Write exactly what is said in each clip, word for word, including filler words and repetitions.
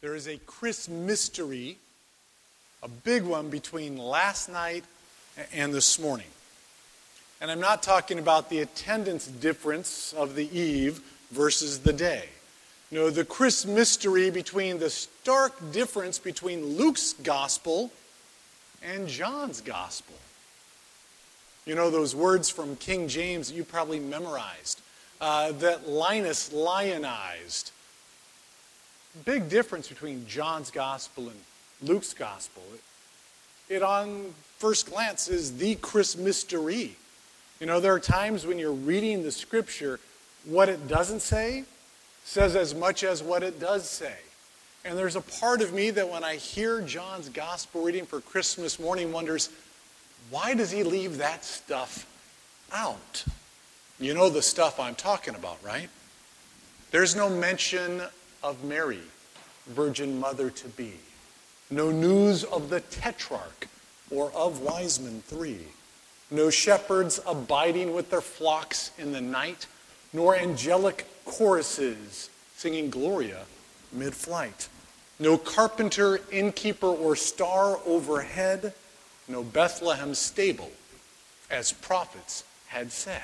There is a Chris mystery, a big one between last night and this morning. And I'm not talking about the attendance difference of the eve versus the day. No, the Chris mystery between the stark difference between Luke's gospel and John's gospel. You know those words from King James that you probably memorized, uh, that Linus lionized. Big difference between John's gospel and Luke's gospel. It, it on first glance is the Chris mystery. You know, there are times when you're reading the scripture, what it doesn't say says as much as what it does say. And there's a part of me that when I hear John's gospel reading for Christmas morning wonders, why does he leave that stuff out? You know the stuff I'm talking about, right? There's no mention of Mary, Virgin Mother-to-be. No news of the Tetrarch or of wise men three. No shepherds abiding with their flocks in the night, nor angelic choruses singing Gloria mid-flight. No carpenter, innkeeper, or star overhead. No Bethlehem stable, as prophets had said.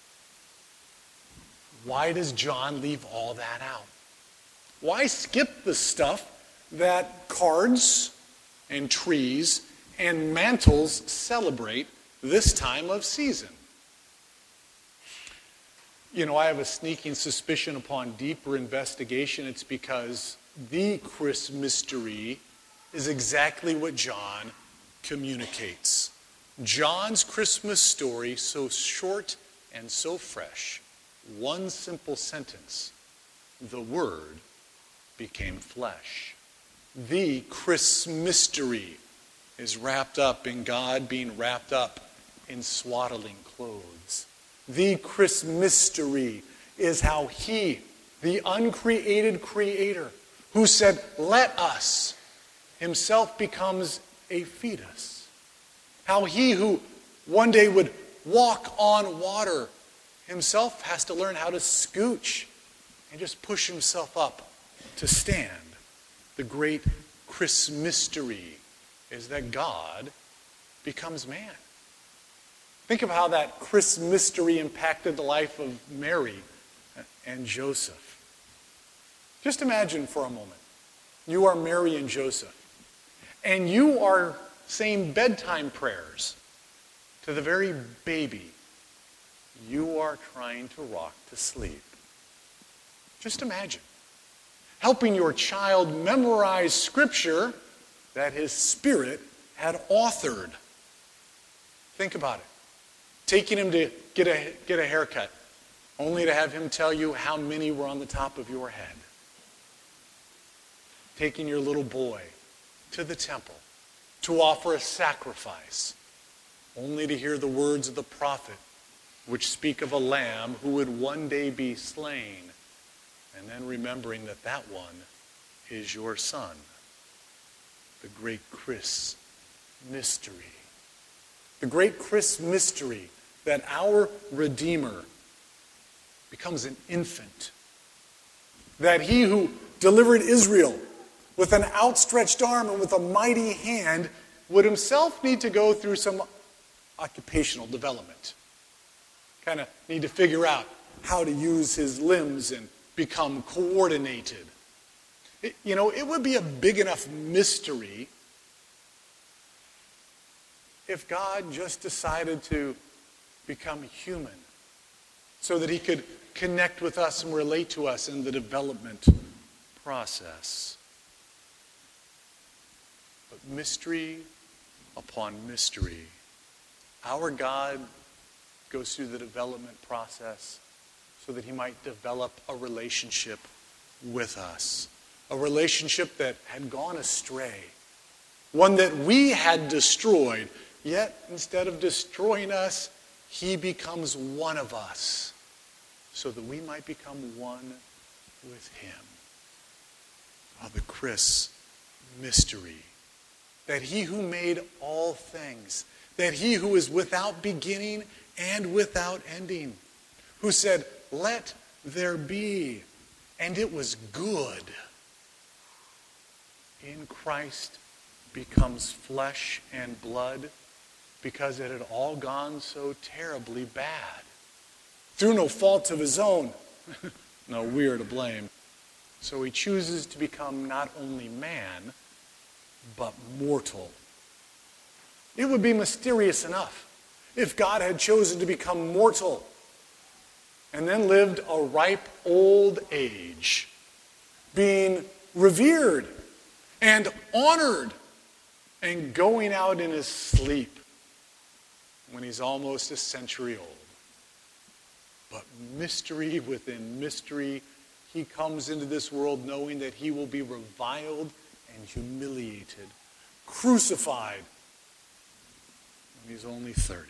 Why does John leave all that out? Why skip the stuff that cards and trees and mantles celebrate this time of season? You know, I have a sneaking suspicion upon deeper investigation it's because the Chris mystery is exactly what John communicates. John's Christmas story, so short and so fresh, one simple sentence: the Word became flesh. The Chris mystery is wrapped up in God being wrapped up in swaddling clothes. The Chris mystery is how he, the uncreated creator, who said, "Let us," himself becomes a fetus. How he who one day would walk on water himself has to learn how to scooch and just push himself up to stand. The great Chris mystery is that God becomes man. Think of how that Chris mystery impacted the life of Mary and Joseph. Just imagine for a moment, you are Mary and Joseph, and you are saying bedtime prayers to the very baby you are trying to rock to sleep. Just imagine helping your child memorize scripture that his spirit had authored. Think about it. Taking him to get a, get a haircut, only to have him tell you how many were on the top of your head. Taking your little boy to the temple to offer a sacrifice, only to hear the words of the prophet, which speak of a lamb who would one day be slain, and then remembering that that one is your son. The great Chris mystery. The great Chris mystery that our Redeemer becomes an infant. That he who delivered Israel with an outstretched arm and with a mighty hand would himself need to go through some occupational development. Kind of need to figure out how to use his limbs and become coordinated. It, you know, it would be a big enough mystery if God just decided to become human so that he could connect with us and relate to us in the development process. But mystery upon mystery, our God goes through the development process so that he might develop a relationship with us. A relationship that had gone astray. One that we had destroyed. Yet, instead of destroying us, he becomes one of us so that we might become one with him. Oh, the Chris mystery. That he who made all things, that he who is without beginning and without ending, who said, "Let there be," and it was good. in Christ becomes flesh and blood because it had all gone so terribly bad. Through no fault of his own. No, we are to blame. So he chooses to become not only man, but mortal. It would be mysterious enough if God had chosen to become mortal and then lived a ripe old age, being revered and honored and going out in his sleep when he's almost a century old. But mystery within mystery, he comes into this world knowing that he will be reviled and humiliated, crucified when he's only thirty.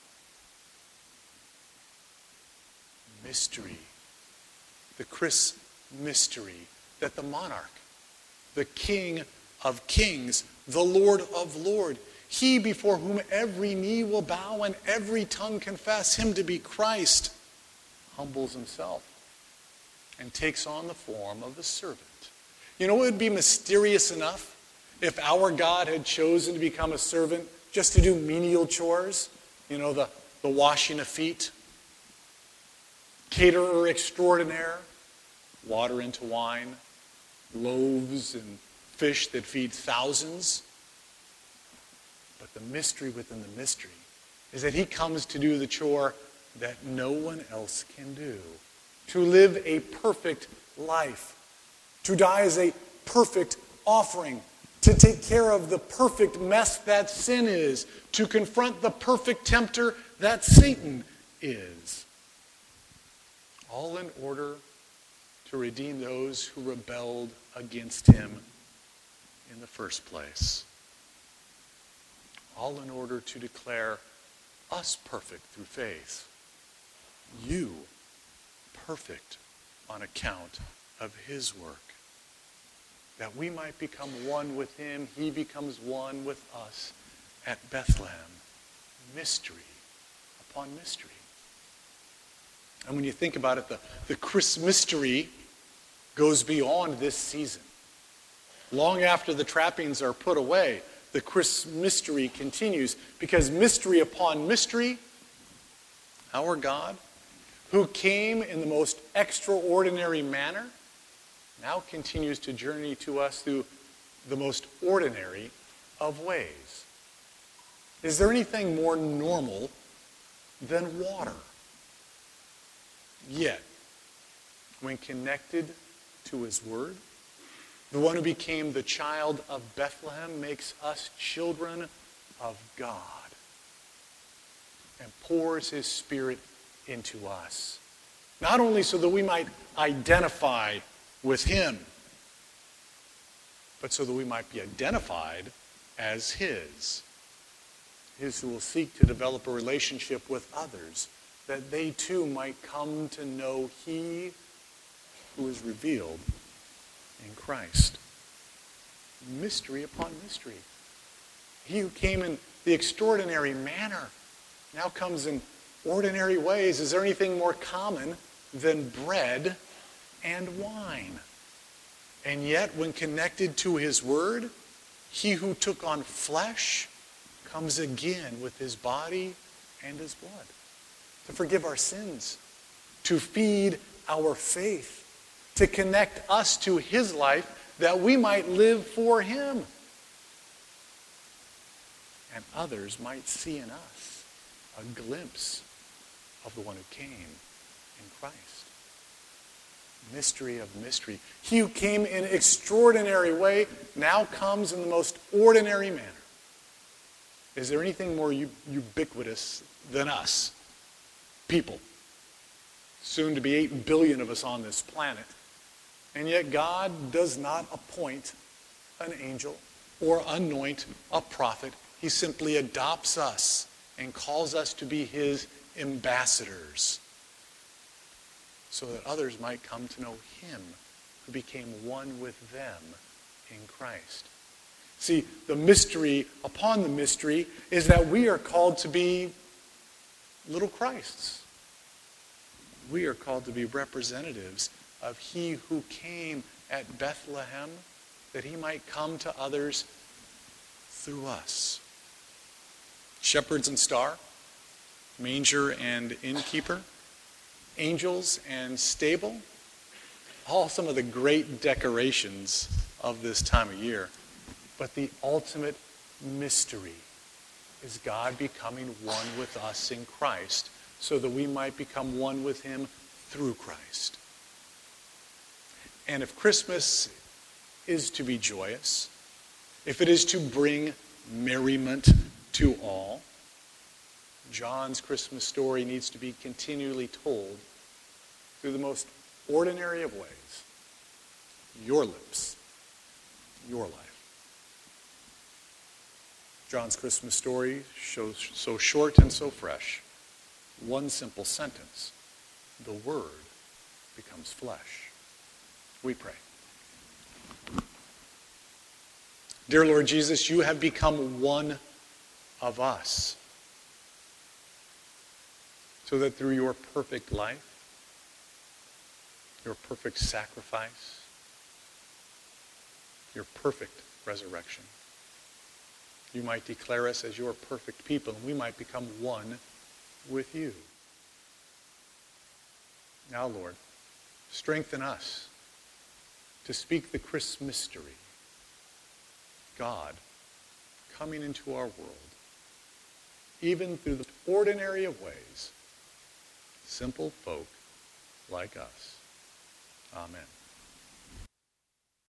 Mystery. The Chris mystery that the monarch, the King of kings, the Lord of lords, he before whom every knee will bow and every tongue confess him to be Christ, humbles himself and takes on the form of a servant. You know, it would be mysterious enough if our God had chosen to become a servant just to do menial chores, you know, the, the washing of feet, caterer extraordinaire, water into wine, loaves and fish that feed thousands. But the mystery within the mystery is that he comes to do the chore that no one else can do. To live a perfect life. To die as a perfect offering. To take care of the perfect mess that sin is. To confront the perfect tempter that Satan is. All in order to redeem those who rebelled against him in the first place. All in order to declare us perfect through faith. You perfect on account of his work. That we might become one with him, he becomes one with us at Bethlehem. Mystery upon mystery. And when you think about it, the, the Christmas mystery goes beyond this season. Long after the trappings are put away, the Christmas mystery continues, because mystery upon mystery, our God, who came in the most extraordinary manner, now continues to journey to us through the most ordinary of ways. Is there anything more normal than water? Yet, when connected to his word, the one who became the child of Bethlehem makes us children of God and pours his Spirit into us. Not only so that we might identify with him, but so that we might be identified as his. His who will seek to develop a relationship with others, that they too might come to know he who is revealed in Christ. Mystery upon mystery. He who came in the extraordinary manner now comes in ordinary ways. Is there anything more common than bread and wine? And yet, when connected to his word, he who took on flesh comes again with his body and his blood to forgive our sins, to feed our faith, to connect us to his life that we might live for him. And others might see in us a glimpse of the one who came in Christ. Mystery of mystery. He who came in an extraordinary way now comes in the most ordinary manner. Is there anything more ubiquitous than us? People. Soon to be eight billion of us on this planet. And yet God does not appoint an angel or anoint a prophet. He simply adopts us and calls us to be his ambassadors so that others might come to know him who became one with them in Christ. See, the mystery upon the mystery is that we are called to be little Christs. We are called to be representatives of he who came at Bethlehem, that he might come to others through us. Shepherds and star, manger and innkeeper, angels and stable, all some of the great decorations of this time of year. But the ultimate mystery is God becoming one with us in Christ so that we might become one with him through Christ. And if Christmas is to be joyous, if it is to bring merriment to all, John's Christmas story needs to be continually told through the most ordinary of ways. Your lips, your life. John's Christmas story shows so short and so fresh. One simple sentence. The Word becomes flesh. We pray. Dear Lord Jesus, you have become one of us, so that through your perfect life, your perfect sacrifice, your perfect resurrection, you might declare us as your perfect people, and we might become one with you. Now, Lord, strengthen us to speak the Christmas mystery. God coming into our world, even through the ordinary of ways, simple folk like us. Amen.